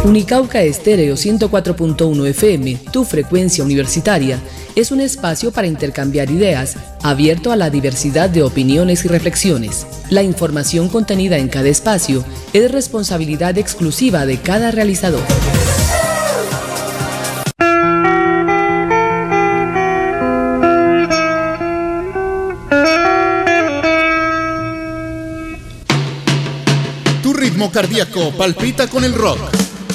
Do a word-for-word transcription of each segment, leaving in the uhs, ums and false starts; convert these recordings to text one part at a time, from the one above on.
Unicauca Estéreo ciento cuatro punto uno F M, tu frecuencia universitaria, es un espacio para intercambiar ideas, abierto a la diversidad de opiniones y reflexiones. La información contenida en cada espacio es responsabilidad exclusiva de cada realizador. Tu ritmo cardíaco palpita con el rock.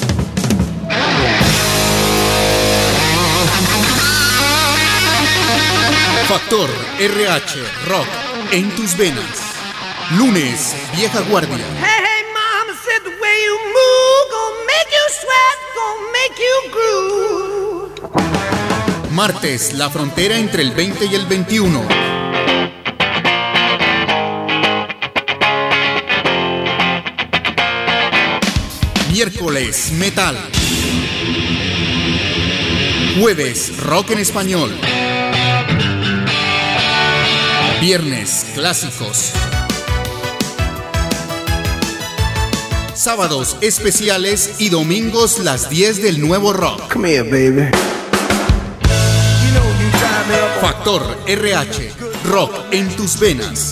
Factor R H Rock en tus venas. Lunes, Vieja Guardia. Hey, hey, mama said the way you move gonna make you sweat, gonna make you groove. Martes, la frontera entre el veinte y el veintiuno. Miércoles, metal. Jueves, rock en español. Viernes, clásicos. Sábados, especiales y domingos, las diez del nuevo rock. Come here, baby. Factor R H, rock en tus venas.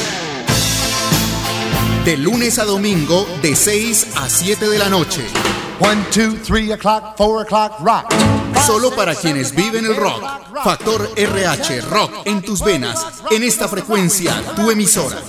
De lunes a domingo, de seis a siete de la noche. One, two, three o'clock, four o'clock, rock. Solo para quienes viven el rock. Factor R H, rock en tus venas. En esta frecuencia, tu emisora.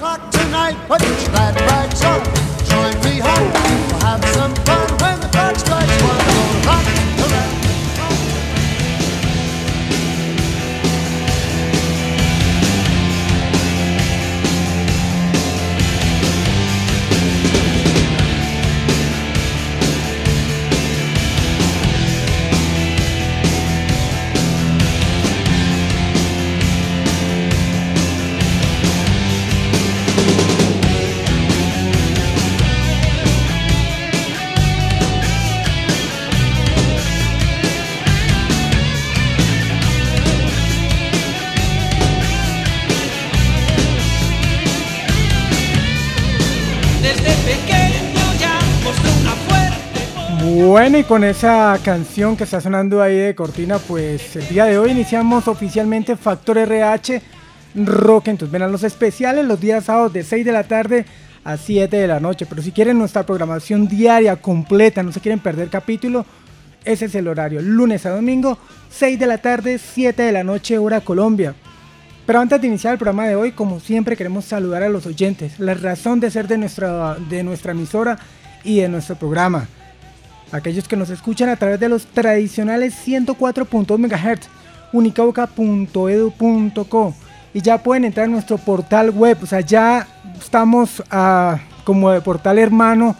Bueno, y con esa canción que está sonando ahí de cortina, pues el día de hoy iniciamos oficialmente Factor R H Rock en tus venas, los especiales los días sábados de seis de la tarde a siete de la noche. Pero si quieren nuestra programación diaria completa, no se quieren perder capítulo, ese es el horario, lunes a domingo, seis de la tarde, siete de la noche, hora Colombia. Pero antes de iniciar el programa de hoy, como siempre, queremos saludar a los oyentes, la razón de ser de nuestra, de nuestra emisora y de nuestro programa. Aquellos que nos escuchan a través de los tradicionales ciento cuatro punto dos megahertz, unicauca punto edu punto co, y ya pueden entrar a nuestro portal web, o sea, ya estamos uh, como de portal hermano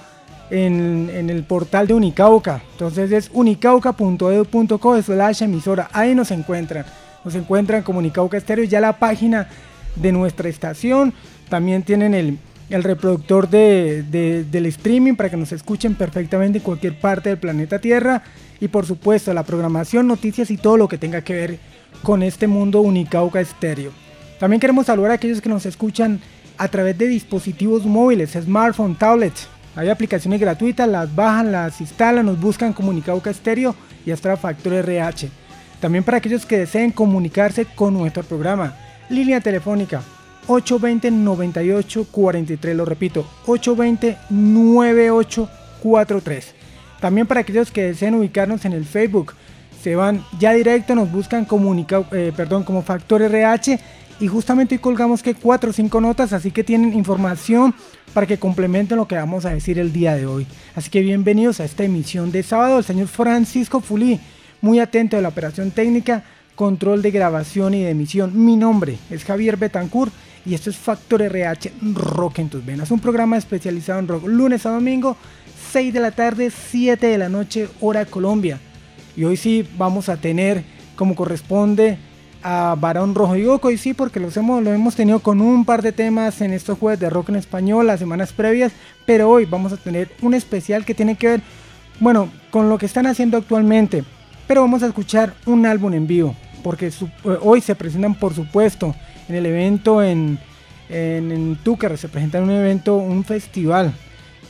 en, en el portal de Unicauca. Entonces es unicauca punto edu punto co slash emisora, ahí nos encuentran, nos encuentran como Unicauca Estéreo, ya la página de nuestra estación, también tienen el el reproductor de, de, del streaming para que nos escuchen perfectamente en cualquier parte del planeta Tierra, y por supuesto la programación, noticias y todo lo que tenga que ver con este mundo Unicauca Estéreo. También queremos saludar a aquellos que nos escuchan a través de dispositivos móviles, smartphone, tablets. Hay aplicaciones gratuitas, las bajan, las instalan, nos buscan como Unicauca Estéreo y hasta Factor R H. También para aquellos que deseen comunicarse con nuestro programa, línea telefónica ocho dos cero, nueve ocho cuatro tres, lo repito, ocho dos cero, nueve ocho cuatro tres. También para aquellos que deseen ubicarnos en el Facebook, se van ya directo, nos buscan comunica, eh, perdón, como Factor R H, y justamente hoy colgamos que cuatro o cinco notas, así que tienen información para que complementen lo que vamos a decir el día de hoy. Así que bienvenidos a esta emisión de sábado. El señor Francisco Fulí, muy atento de la operación técnica, control de grabación y de emisión. Mi nombre es Javier Betancourt y esto es Factor R H Rock en tus venas, un programa especializado en rock, lunes a domingo, seis de la tarde, siete de la noche, hora Colombia. Y hoy sí vamos a tener, como corresponde, a Barón Rojo y Goco, y sí, porque los hemos, lo hemos tenido con un par de temas en estos jueves de rock en español, las semanas previas, pero hoy vamos a tener un especial que tiene que ver, bueno, con lo que están haciendo actualmente, pero vamos a escuchar un álbum en vivo, porque su, hoy se presentan, por supuesto, en el evento en, en, en Túcar, se presenta en un evento, un festival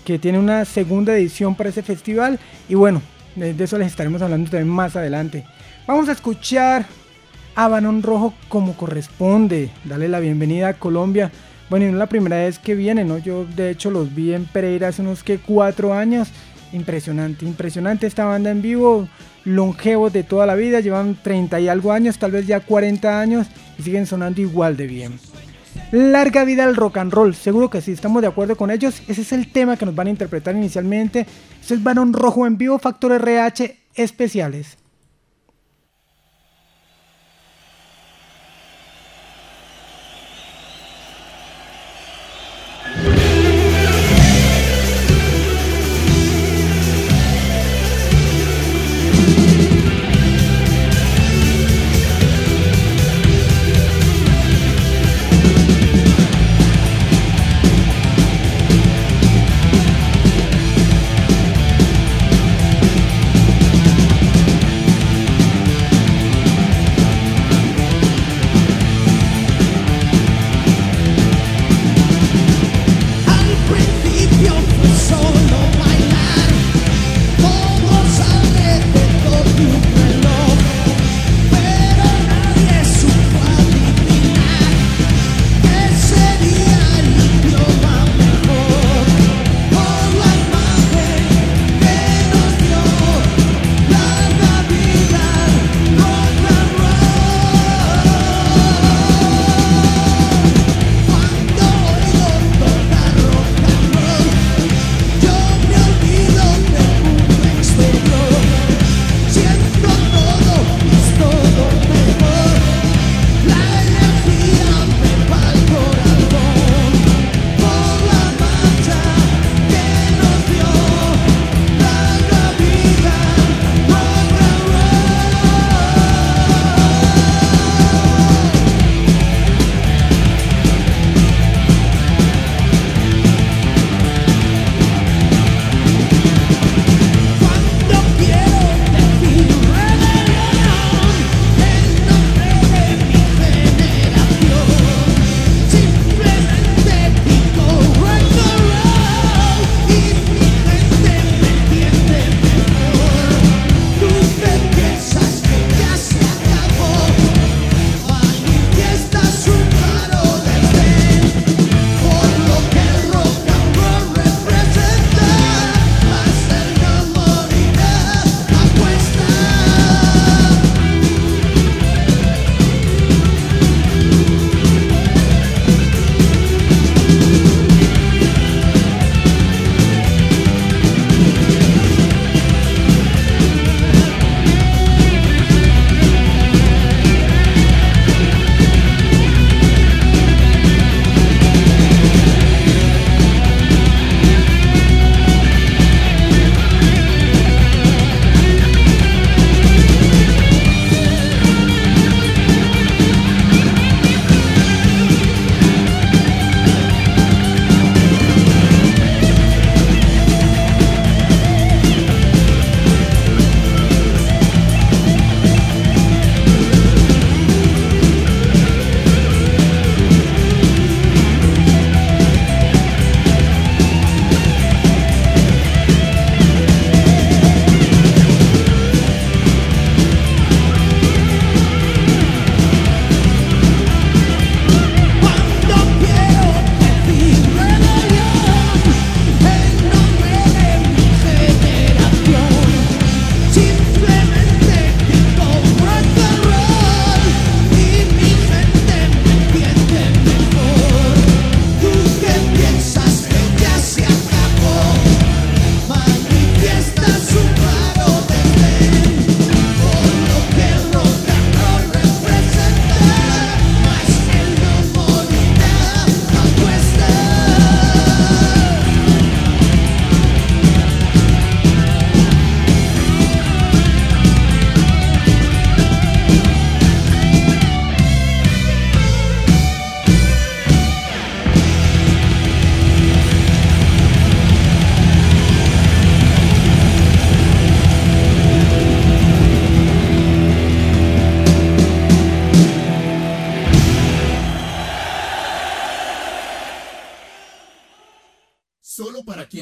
que tiene una segunda edición para ese festival, y bueno, de, de eso les estaremos hablando también más adelante. Vamos a escuchar a Barón Rojo como corresponde, darle la bienvenida a Colombia. Bueno, y no es la primera vez que vienen, ¿no? Yo de hecho los vi en Pereira hace unos que cuatro años. Impresionante, impresionante esta banda en vivo, longevos de toda la vida, llevan treinta y algo años, tal vez ya cuarenta años, y siguen sonando igual de bien. Larga vida al rock and roll, seguro que sí, estamos de acuerdo con ellos. Ese es el tema que nos van a interpretar inicialmente. Este es Barón Rojo en vivo, Factor R H especiales.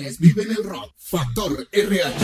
quienes viven el rock. Factor R H.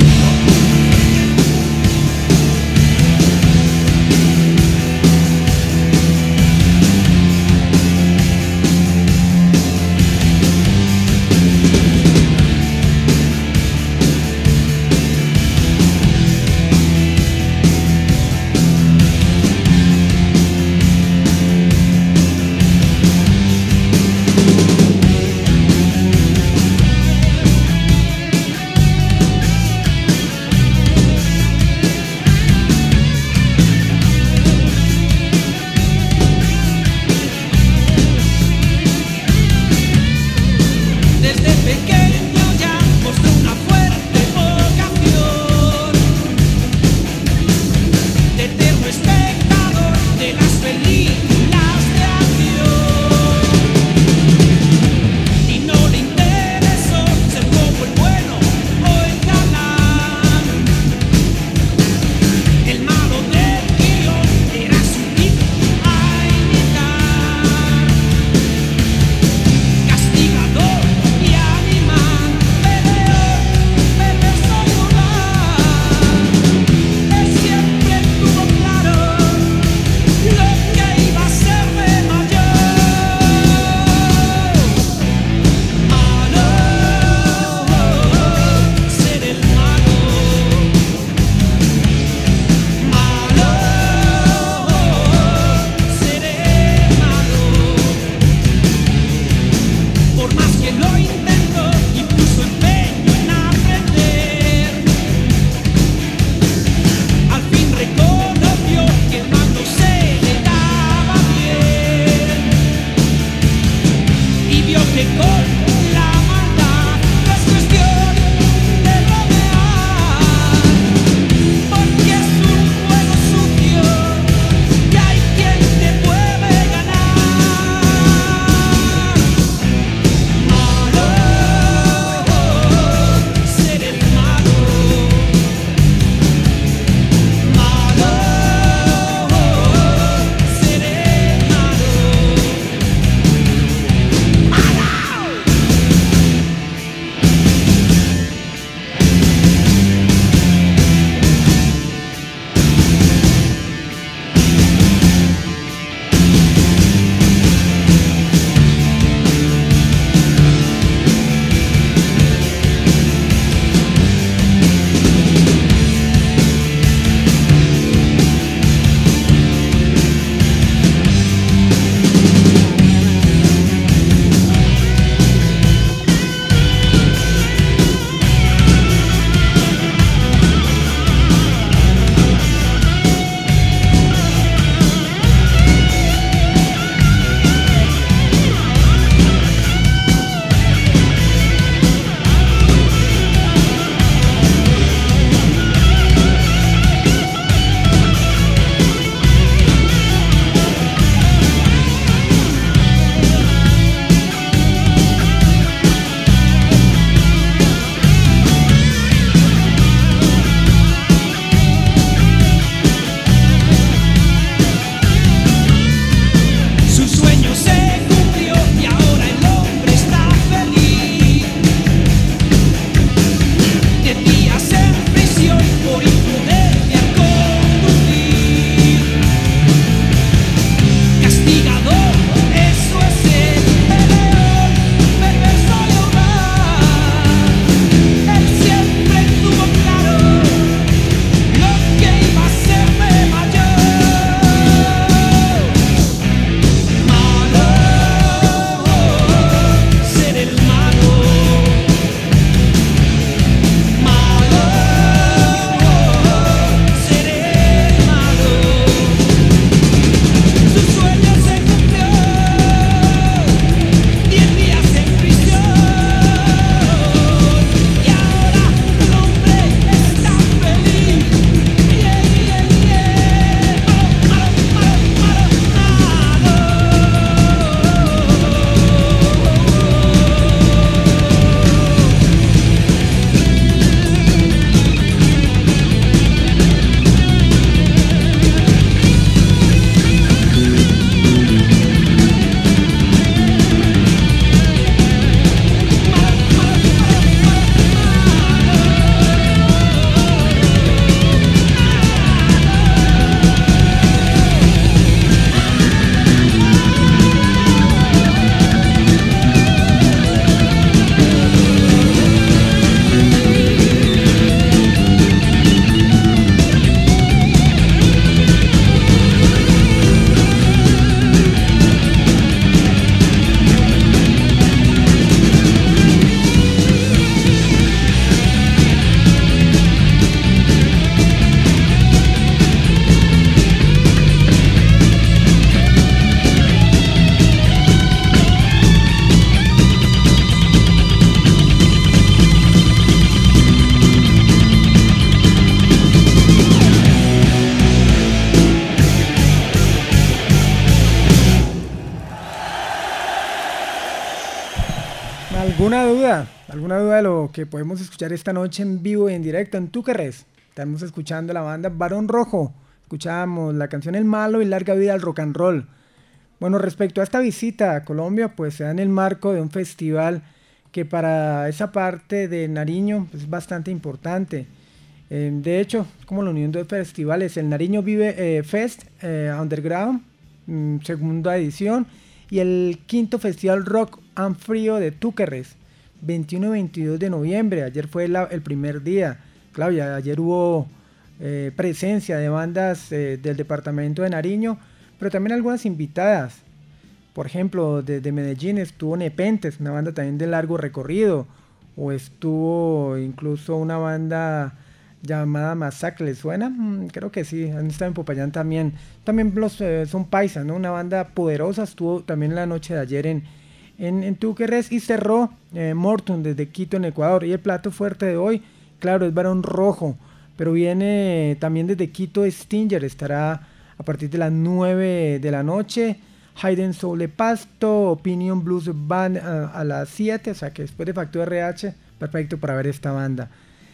¿Alguna duda? ¿Alguna duda de lo que podemos escuchar esta noche en vivo y en directo en Tú Qué Res? Estamos escuchando la banda Barón Rojo. Escuchamos la canción El Malo y Larga Vida al Rock and Roll. Bueno, respecto a esta visita a Colombia, pues se da en el marco de un festival que para esa parte de Nariño pues, es bastante importante. Eh, de hecho, como la unión de festivales, el Nariño Vive eh, Fest eh, Underground, mm, segunda edición, y el quinto Festival Rock and Frío de Tú Qué Res, veintiuno y veintidós de noviembre. Ayer fue la, el primer día. Claro, ya ayer hubo eh, presencia de bandas eh, del departamento de Nariño, pero también algunas invitadas. Por ejemplo, desde Medellín estuvo Nepentes, una banda también de largo recorrido, o estuvo incluso una banda llamada Masacre, ¿les suena? Mm, creo que sí, han estado en Popayán también. También los, eh, son paisas, ¿no? Una banda poderosa, estuvo también la noche de ayer en, en, en Tú Qué Res, y cerró eh, Morton desde Quito en Ecuador. Y el plato fuerte de hoy, claro, es Barón Rojo, pero viene también desde Quito Stinger, estará a partir de las nueve de la noche. Hayden Soul de Pasto, Opinion Blues Band uh, a las siete, o sea que después de Factor R H, perfecto para ver esta banda.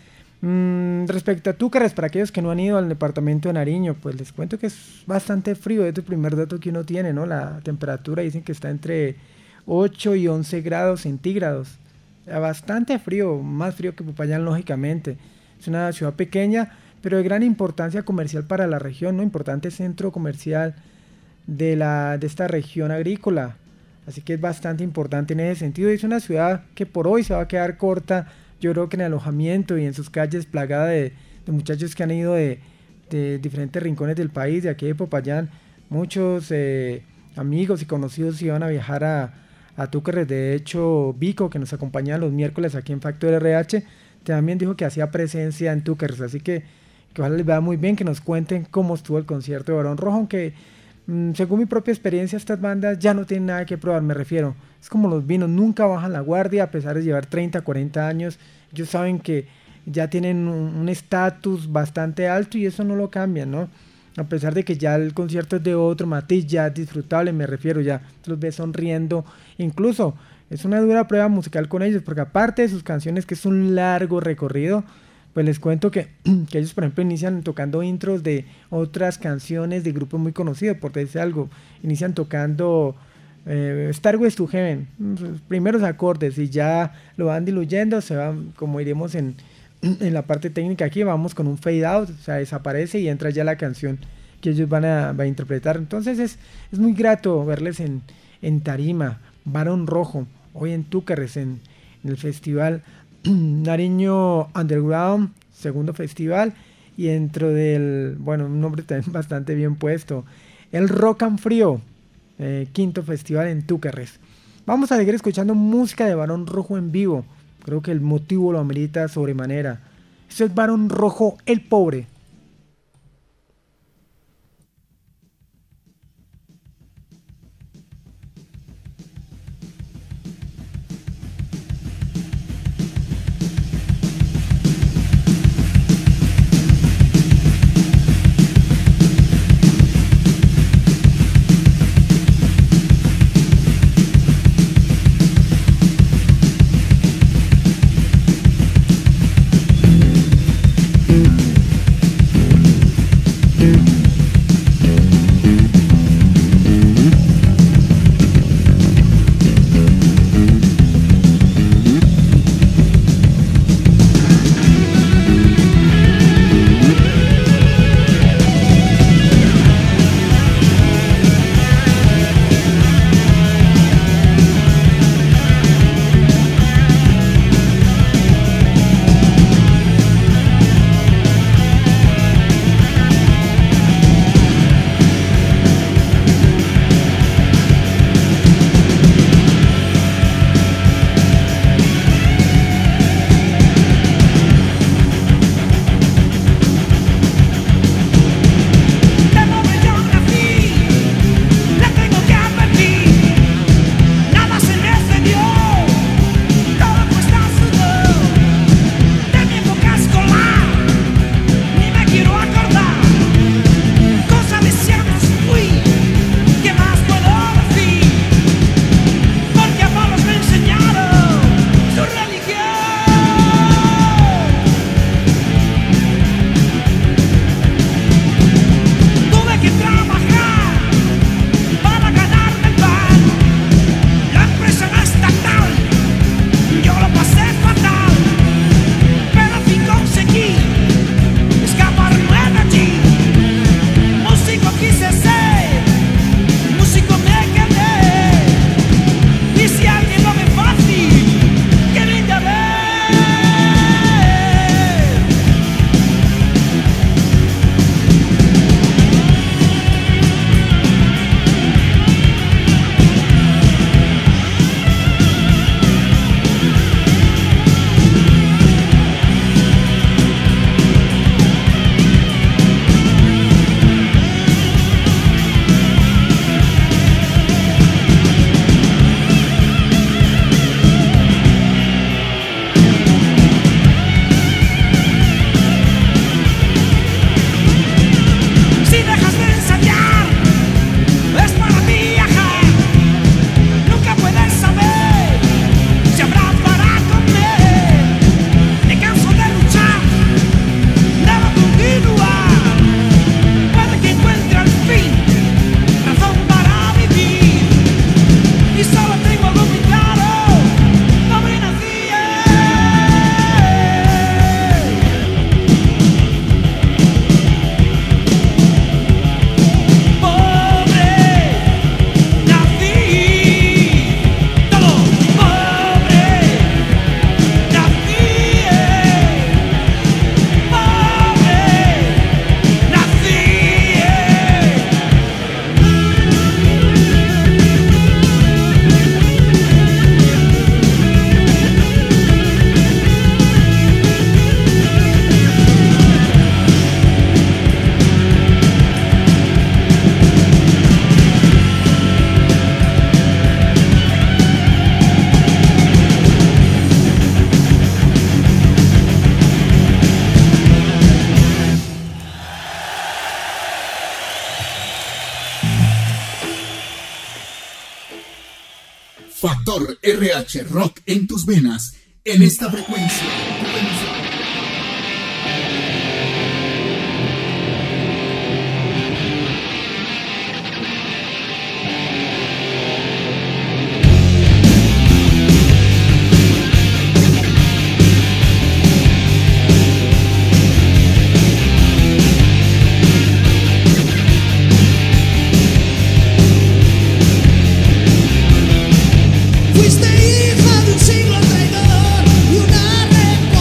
Mm, respecto a Tú Qué Res, para aquellos que no han ido al departamento de Nariño, pues les cuento que es bastante frío. Este es el primer dato que uno tiene, ¿no? La temperatura dicen que está entre ocho y once grados centígrados, o sea, bastante frío, más frío que Popayán lógicamente. Es una ciudad pequeña, pero de gran importancia comercial para la región, ¿no? Importante centro comercial de, la, de esta región agrícola, así que es bastante importante en ese sentido. Es una ciudad que por hoy se va a quedar corta, yo creo que en alojamiento y en sus calles plagada de, de muchachos que han ido de, de diferentes rincones del país, de aquí de Popayán. Muchos eh, amigos y conocidos iban a viajar a, a Tú Qué Res. De hecho, Vico, que nos acompaña los miércoles aquí en Factor R H, también dijo que hacía presencia en Tú Qué Res, así que, que ojalá les vaya muy bien, que nos cuenten cómo estuvo el concierto de Barón Rojo, aunque mmm, según mi propia experiencia estas bandas ya no tienen nada que probar, me refiero, es como los vinos, nunca bajan la guardia a pesar de llevar treinta, cuarenta años. Ellos saben que ya tienen un estatus bastante alto y eso no lo cambian, ¿no? A pesar de que ya el concierto es de otro matiz, ya es disfrutable, me refiero, ya los ves sonriendo, incluso es una dura prueba musical con ellos, porque aparte de sus canciones, que es un largo recorrido, pues les cuento que, que ellos, por ejemplo, inician tocando intros de otras canciones de grupos muy conocidos, por decir algo, inician tocando eh, Star Wars to Heaven, sus primeros acordes, y ya lo van diluyendo, se van, como iremos en, en la parte técnica aquí, vamos con un fade out, o sea, desaparece y entra ya la canción que ellos van a, van a interpretar. Entonces es, es muy grato verles en, en tarima. Barón Rojo, hoy en Tú Qué Res, en, en el festival Nariño Underground, segundo festival, y dentro del, bueno, un nombre también bastante bien puesto, el Rock and Frío, eh, quinto festival en Tú Qué Res. Vamos a seguir escuchando música de Barón Rojo en vivo, creo que el motivo lo amerita sobremanera. Esto es Barón Rojo, el Pobre. Factor R H Rock en tus venas, en esta frecuencia. Fuiste hija de un siglo traidor y una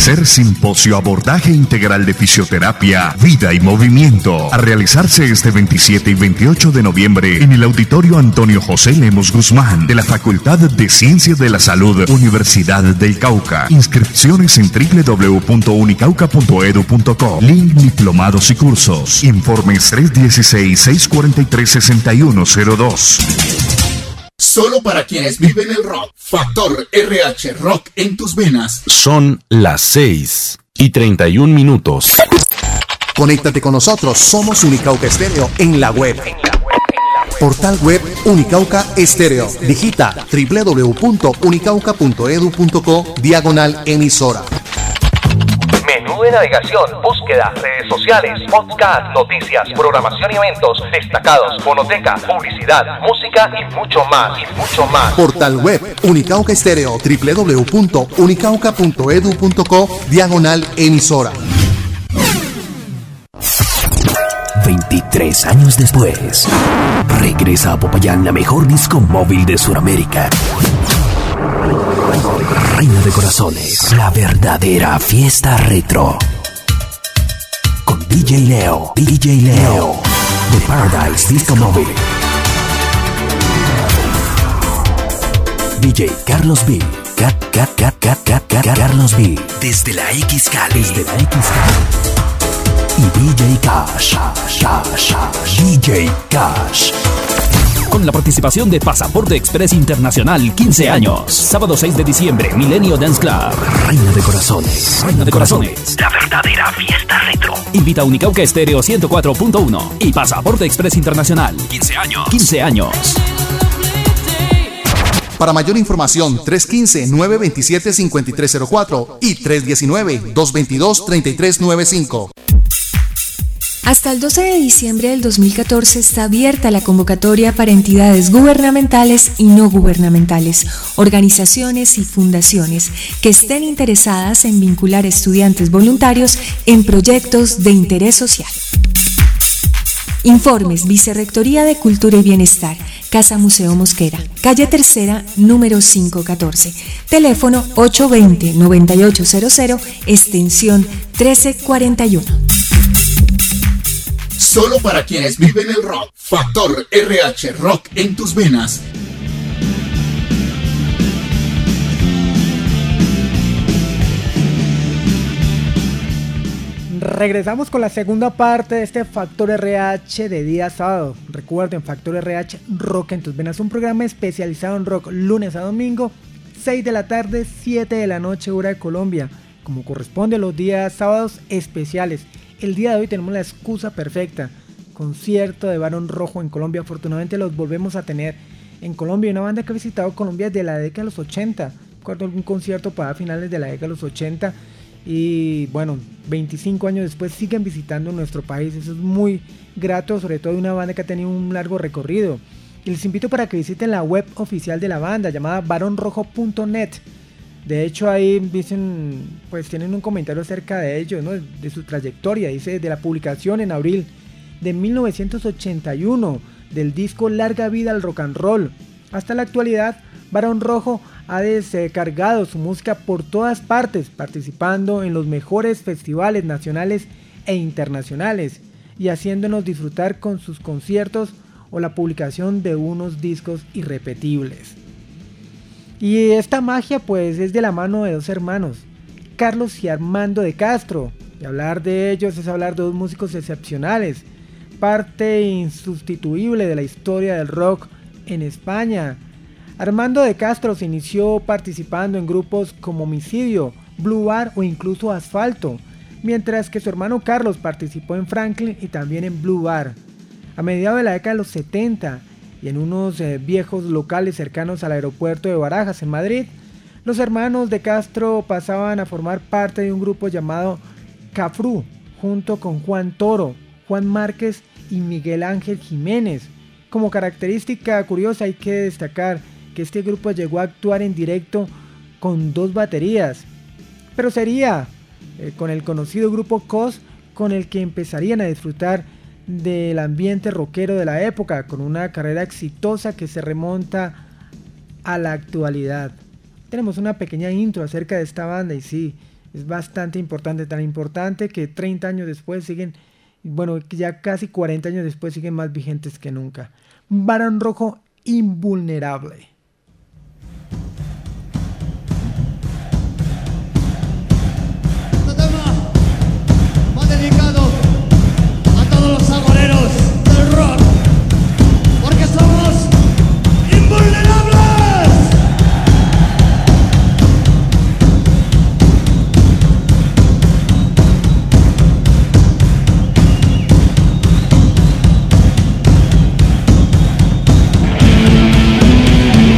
Tercer simposio Abordaje Integral de Fisioterapia, Vida y Movimiento, a realizarse este veintisiete y veintiocho de noviembre en el Auditorio Antonio José Lemos Guzmán de la Facultad de Ciencias de la Salud, Universidad del Cauca. Inscripciones en doble u doble u doble u punto unicauca punto edu punto co. Link Diplomados y Cursos. Informes tres uno seis, seis cuatro tres, seis uno cero dos. Solo para quienes viven el rock. Factor R H Rock en tus venas. Son las seis y treinta y un minutos. Conéctate con nosotros. Somos Unicauca Estéreo en la web. Portal web Unicauca Estéreo. Digita doble u doble u doble u punto unicauca punto edu punto co diagonal emisora. Menú de navegación, búsqueda, redes sociales, podcast, noticias, programación y eventos, destacados, fonoteca, publicidad, música y mucho más, y mucho más. Portal web Unicauca Estéreo, doble u doble u doble u punto unicauca punto edu punto co diagonal emisora. veintitrés años después, regresa a Popayán la mejor disco móvil de Sudamérica. Reina de Corazones, la verdadera fiesta retro. Con D J Leo, D J Leo, de Paradise Disco Móvil. D J Carlos B, Cat, Cat, Cat, Cat, Cat, Cat, Carlos B, desde la X Cali, desde la X Cali. Y D J Cash, Cash, D J Cash. Con la participación de Pasaporte Express Internacional, quince años. Sábado seis de diciembre, Milenio Dance Club. Reina de Corazones. Reina de Corazones. La verdadera fiesta retro. Invita a Unicauca Estéreo ciento cuatro punto uno y Pasaporte Express Internacional. quince años. quince años. Para mayor información, tres uno cinco, nueve dos siete, cinco tres cero cuatro y tres uno nueve, dos dos dos, tres tres nueve cinco. Hasta el doce de diciembre del dos mil catorce está abierta la convocatoria para entidades gubernamentales y no gubernamentales, organizaciones y fundaciones que estén interesadas en vincular estudiantes voluntarios en proyectos de interés social. Informes: Vicerrectoría de Cultura y Bienestar, Casa Museo Mosquera, calle Tercera, número quinientos catorce, teléfono ocho dos cero, nueve ocho cero cero, extensión trece cuarenta y uno. Solo para quienes viven el rock. Factor R H Rock en tus venas. Regresamos con la segunda parte de este Factor R H de día sábado. Recuerden, Factor R H Rock en tus venas, un programa especializado en rock, lunes a domingo, seis de la tarde, siete de la noche, hora de Colombia, como corresponde a los días sábados especiales. El día de hoy tenemos la excusa perfecta, concierto de Barón Rojo en Colombia. Afortunadamente los volvemos a tener en Colombia, una banda que ha visitado Colombia desde la década de los ochenta. Recuerdo algún concierto para finales de la década de los ochenta y bueno, veinticinco años después siguen visitando nuestro país. Eso es muy grato, sobre todo de una banda que ha tenido un largo recorrido. Y les invito para que visiten la web oficial de la banda llamada baron rojo punto net. De hecho ahí dicen, pues tienen un comentario acerca de ellos, ¿no? De su trayectoria. Dice: de la publicación en abril de mil novecientos ochenta y uno del disco Larga Vida al Rock and Roll hasta la actualidad, Barón Rojo ha descargado su música por todas partes, participando en los mejores festivales nacionales e internacionales y haciéndonos disfrutar con sus conciertos o la publicación de unos discos irrepetibles. Y esta magia pues es de la mano de dos hermanos, Carlos y Armando de Castro. Y hablar de ellos es hablar de dos músicos excepcionales, parte insustituible de la historia del rock en España. Armando de Castro se inició participando en grupos como Homicidio, Blue Bar o incluso Asfalto, mientras que su hermano Carlos participó en Franklin y también en Blue Bar. A mediados de la década de los setenta y en unos eh, viejos locales cercanos al aeropuerto de Barajas en Madrid, los hermanos de Castro pasaban a formar parte de un grupo llamado Cafrú, junto con Juan Toro, Juan Márquez y Miguel Ángel Jiménez. Como característica curiosa hay que destacar que este grupo llegó a actuar en directo con dos baterías, pero sería eh, con el conocido grupo C O S con el que empezarían a disfrutar del ambiente rockero de la época, con una carrera exitosa que se remonta a la actualidad. Tenemos una pequeña intro acerca de esta banda y sí, es bastante importante, tan importante que treinta años después siguen, bueno, ya casi cuarenta años después siguen más vigentes que nunca. Barón Rojo, Invulnerable. Este tema va dedicado a todos los agoreros del rock, porque somos invulnerables. We'll be right back.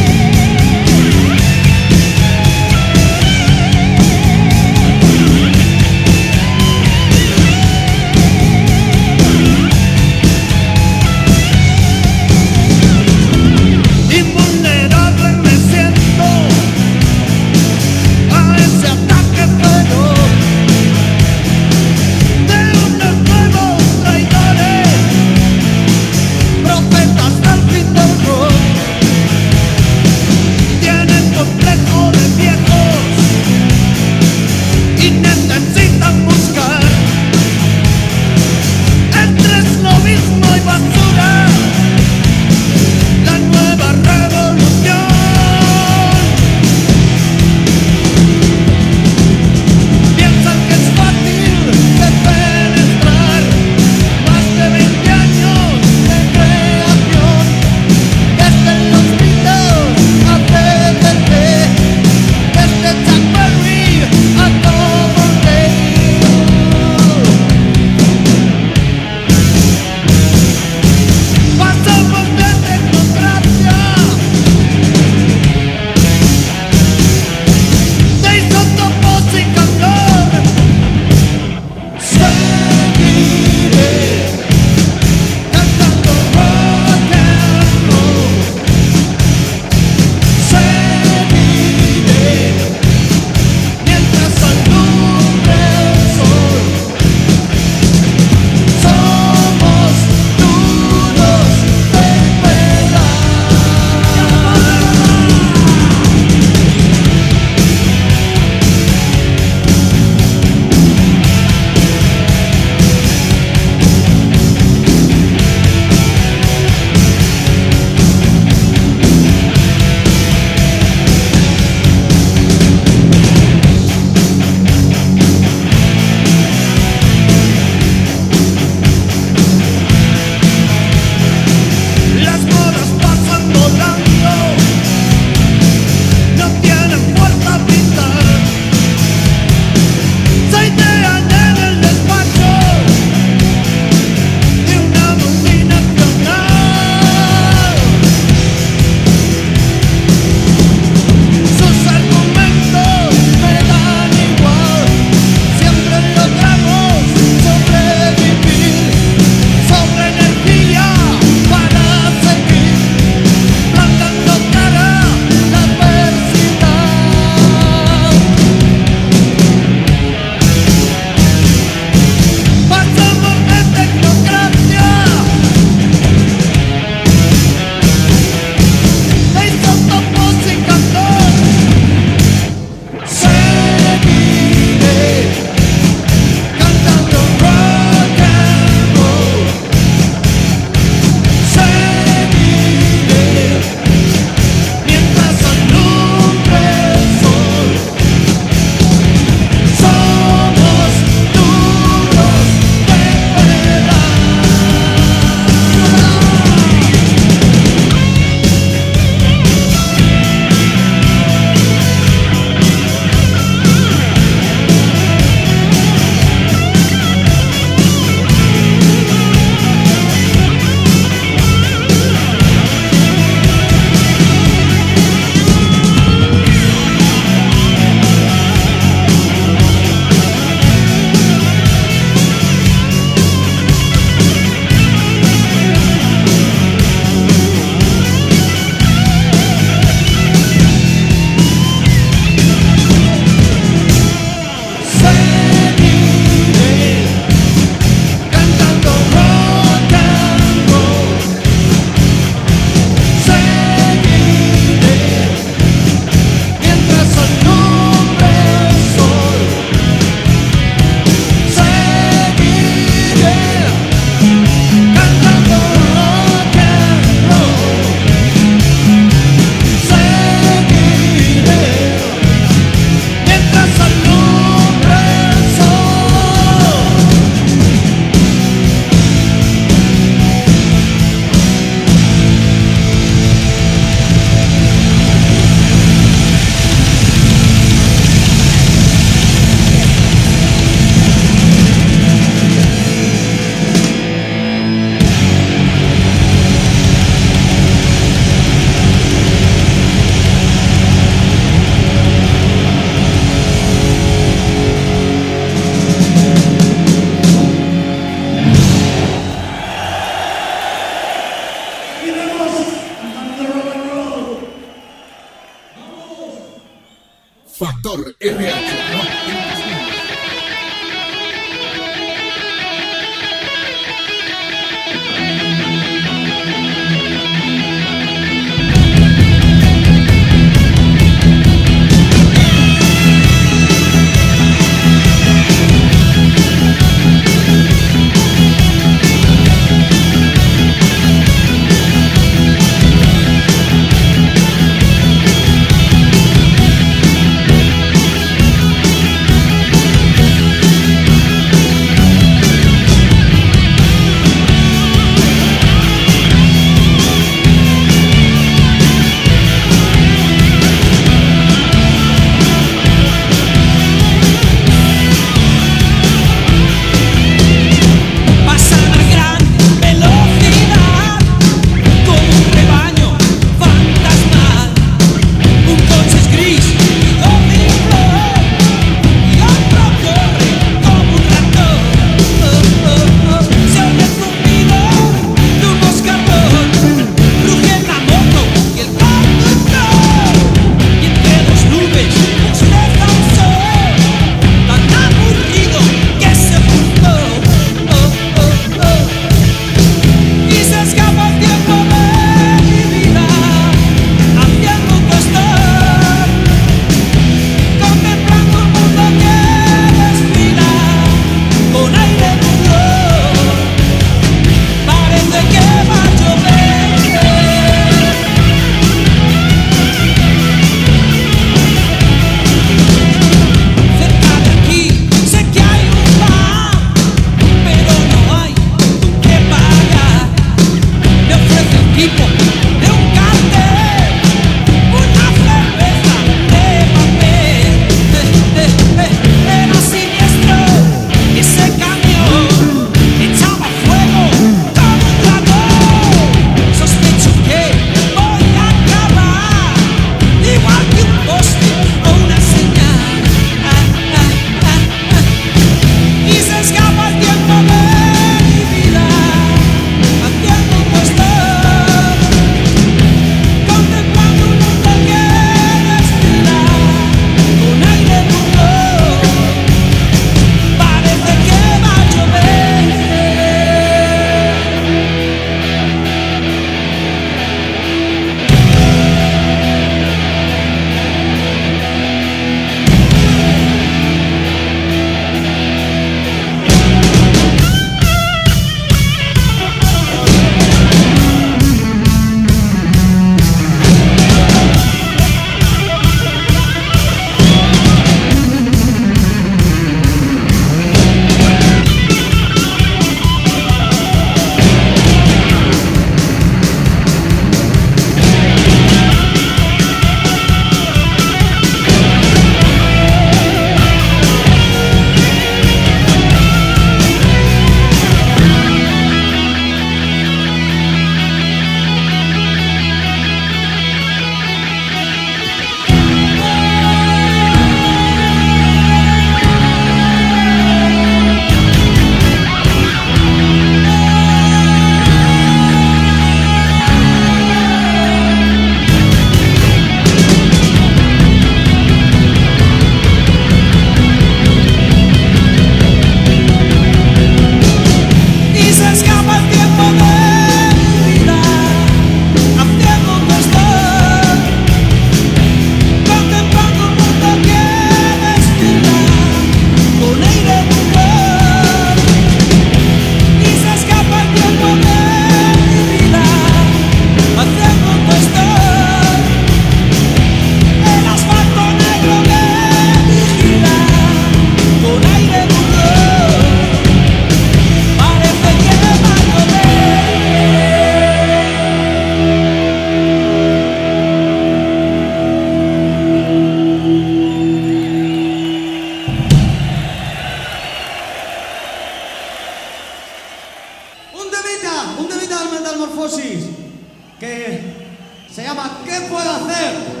Metamorfosis, que se llama ¿Qué puedo hacer?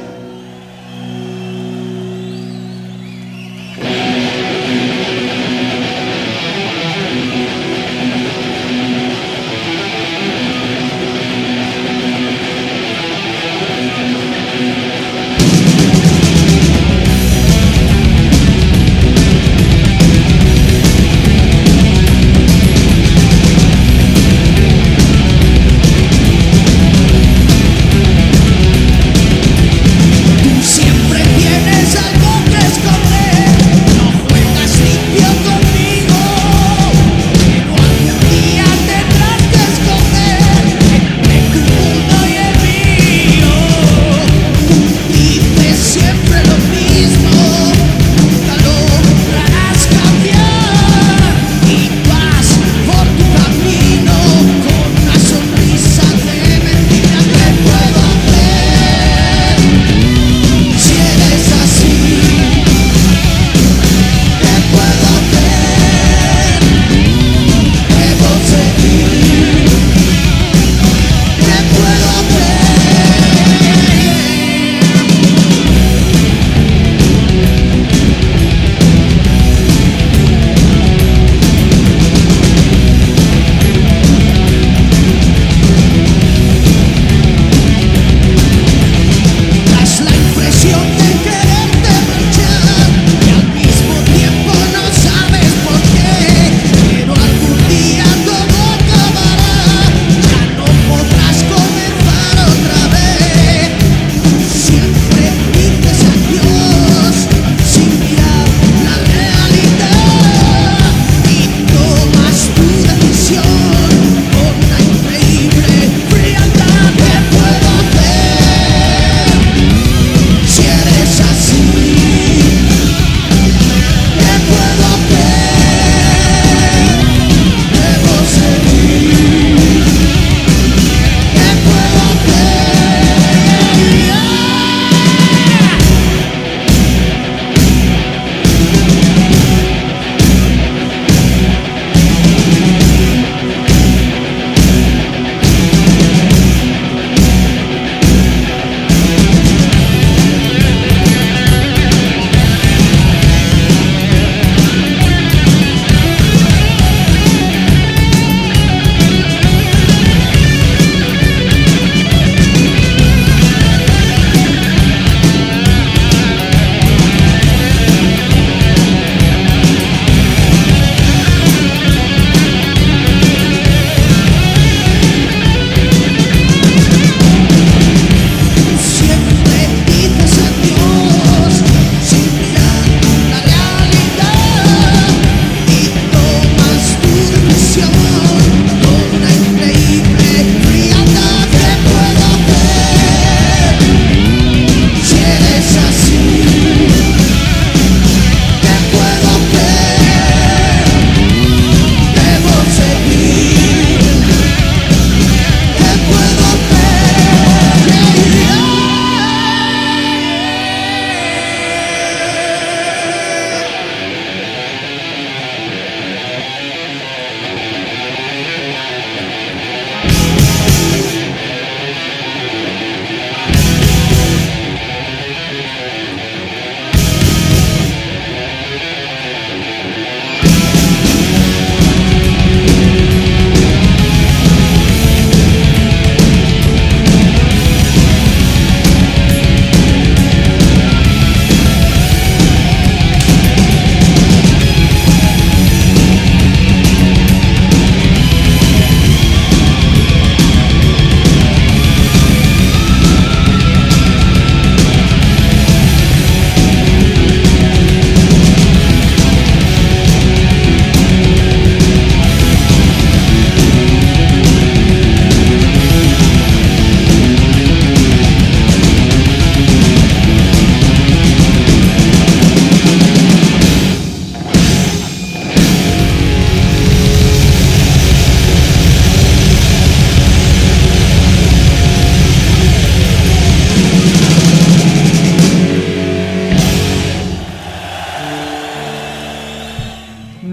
We'll be right back.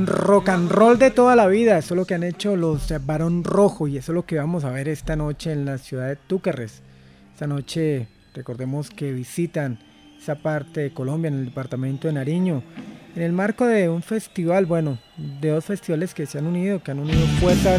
rock and roll de toda la vida. Eso es lo que han hecho los Barón Rojo y eso es lo que vamos a ver esta noche en la ciudad de Túquerres. Esta noche recordemos que visitan esa parte de Colombia, en el departamento de Nariño, en el marco de un festival, bueno, de dos festivales que se han unido, que han unido fuerzas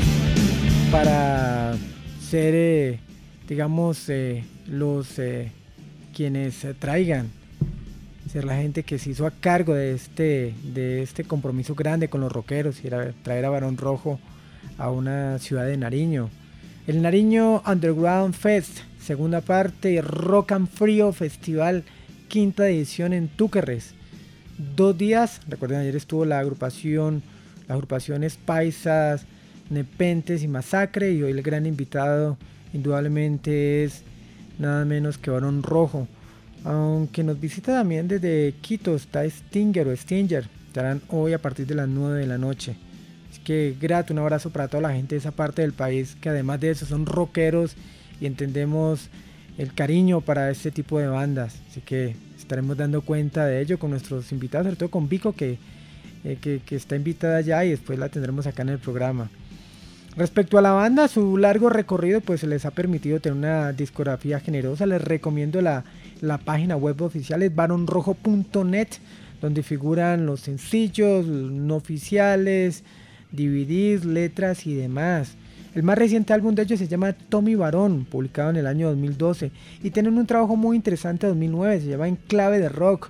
para ser, eh, digamos, eh, los eh, quienes eh, traigan, ser la gente que se hizo a cargo de este, de este compromiso grande con los rockeros y era traer a Barón Rojo a una ciudad de Nariño. El Nariño Underground Fest, segunda parte, Rock and Frío Festival, quinta edición en Túquerres. Dos días, recuerden, ayer estuvo la agrupación, las agrupaciones Paisas, Nepentes y Masacre, y hoy el gran invitado indudablemente es nada menos que Barón Rojo. Aunque nos visita también desde Quito, está Stinger o Stinger, estarán hoy a partir de las nueve de la noche. Así que grato, un abrazo para toda la gente de esa parte del país, que además de eso son rockeros y entendemos el cariño para este tipo de bandas. Así que estaremos dando cuenta de ello con nuestros invitados, sobre todo con Vico, que, eh, que, que está invitada ya y después la tendremos acá en el programa. Respecto a la banda, su largo recorrido pues les ha permitido tener una discografía generosa. Les recomiendo la, la página web oficial, es baron rojo punto net, donde figuran los sencillos no oficiales, D V Ds, letras y demás. El más reciente álbum de ellos se llama Tommy Barón, publicado en el año dos mil doce, y tienen un trabajo muy interesante de dos mil nueve, se llama En Clave de Rock.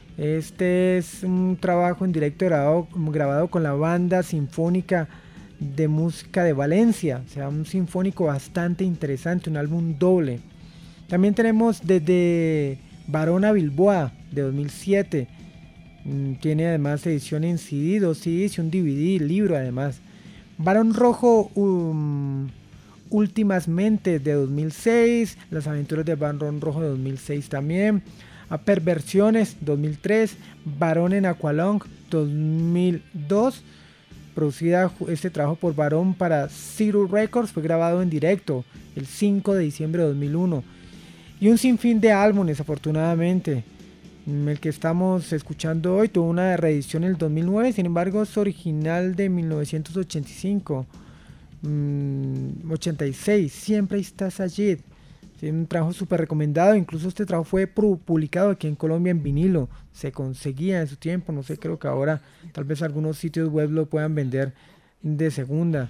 Este es un trabajo en directo grabado, grabado con la banda sinfónica de música de Valencia, o sea, un sinfónico bastante interesante, un álbum doble. También tenemos desde Barón a Bilboa de dos mil siete, tiene además edición en C D, dos C Ds y un D V D, libro además. Barón Rojo um, Últimas Mentes de dos mil seis, Las Aventuras de Barón Rojo de dos mil seis también, a Perversiones dos mil tres, Barón en Aqualung dos mil dos, producida este trabajo por Barón para Zero Records, fue grabado en directo el cinco de diciembre de dos mil uno, y un sinfín de álbumes afortunadamente. El que estamos escuchando hoy tuvo una reedición en el dos mil nueve, sin embargo es original de mil novecientos ochenta y cinco, mmm, ochenta y seis, Siempre estás allí. Sí, un trabajo súper recomendado, incluso este trabajo fue publicado aquí en Colombia en vinilo, se conseguía en su tiempo, no sé, creo que ahora tal vez algunos sitios web lo puedan vender de segunda.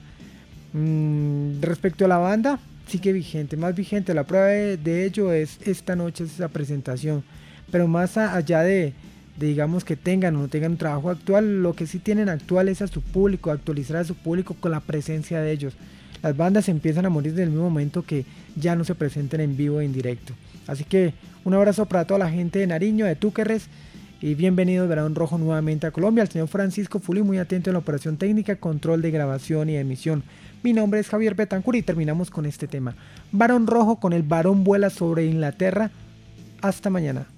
Mm, respecto a la banda, sigue vigente, más vigente, la prueba de, de ello es esta noche, es esa presentación, pero más allá de, de digamos que tengan o no tengan un trabajo actual, lo que sí tienen actual es a su público, actualizar a su público con la presencia de ellos. Las bandas empiezan a morir desde el mismo momento que ya no se presenten en vivo e en directo. Así que un abrazo para toda la gente de Nariño, de Túquerres, y bienvenidos Barón Rojo nuevamente a Colombia. Al señor Francisco Fuli, muy atento en la operación técnica, control de grabación y emisión. Mi nombre es Javier Betancur y terminamos con este tema. Barón Rojo con el Barón vuela sobre Inglaterra. Hasta mañana.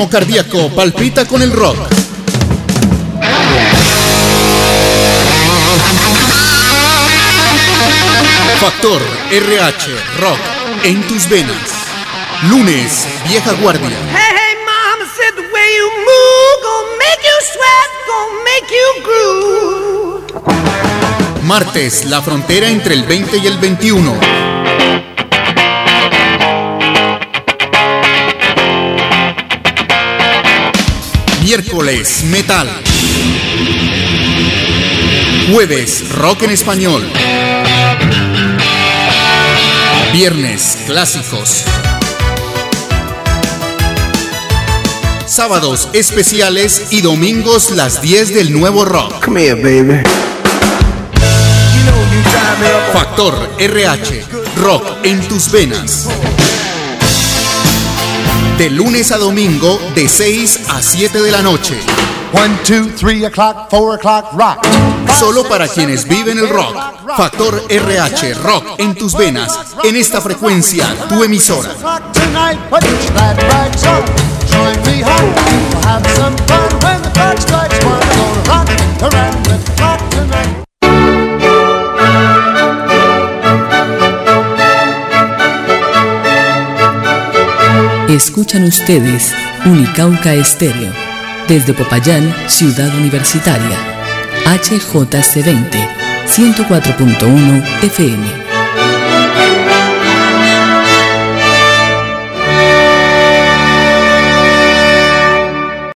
ritmo cardíaco palpita con el rock. Factor R H Rock en tus venas. Lunes, Vieja Guardia. Hey, hey, mama said the way you move gonna make you sweat, gonna make you groove. Martes, La Frontera entre el veinte y el veintiuno. Miércoles, Metal. Jueves, Rock en español. Viernes, Clásicos. Sábados, especiales y domingos, las diez del nuevo rock. Come here, baby. Factor R H, rock en tus venas. De lunes a domingo, de seis a siete de la noche. One, two, three o'clock, four o'clock, rock. Solo para quienes viven el rock. Factor R H, rock en tus venas. En esta frecuencia, tu emisora. Escuchan ustedes Unicauca Estéreo, desde Popayán, Ciudad Universitaria, H J C veinte, ciento cuatro punto uno F M.